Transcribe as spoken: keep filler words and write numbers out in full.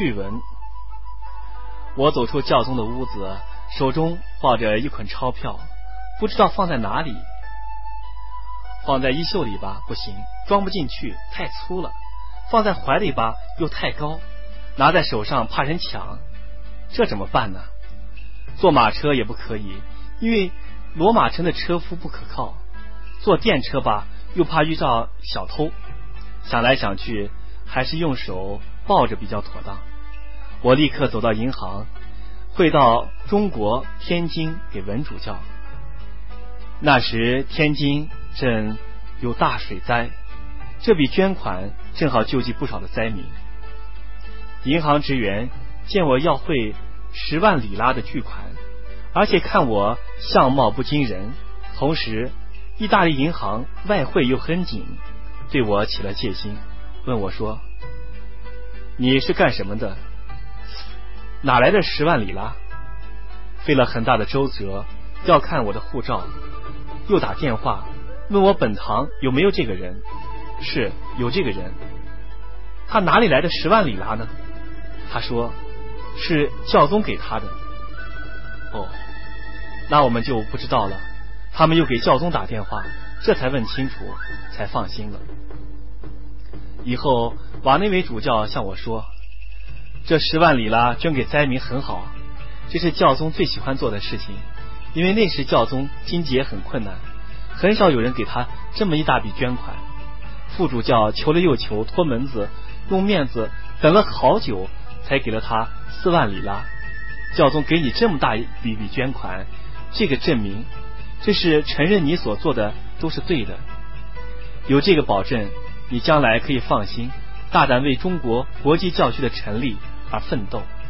趣闻。我走出教宗的屋子，手中抱着一捆钞票，不知道放在哪里。放在衣袖里吧，不行，装不进去，太粗了；放在怀里吧，又太高；拿在手上怕人抢，这怎么办呢？坐马车也不可以，因为罗马城的车夫不可靠；坐电车吧，又怕遇到小偷。想来想去，还是用手抱着比较妥当。我立刻走到银行，汇到中国天津给文主教。那时天津正有大水灾，这笔捐款正好救济不少的灾民。银行职员见我要汇十万里拉的巨款，而且看我相貌不惊人，同时意大利银行外汇又很紧，对我起了戒心，问我说：你是干什么的？哪来的十万里拉？费了很大的周折，要看我的护照，又打电话问我本堂有没有这个人。是有这个人。他哪里来的十万里拉呢？他说是教宗给他的。哦，那我们就不知道了。他们又给教宗打电话，这才问清楚，才放心了。以后瓦内维主教向我说，这十万里拉捐给灾民很好，这是教宗最喜欢做的事情，因为那时教宗经济也很困难，很少有人给他这么一大笔捐款。副主教求了又求，托门子用面子等了好久，才给了他四万里拉。教宗给你这么大一笔笔捐款，这个证明这是承认你所做的都是对的。有这个保证，你将来可以放心大胆为中国国际教区的成立而奋斗。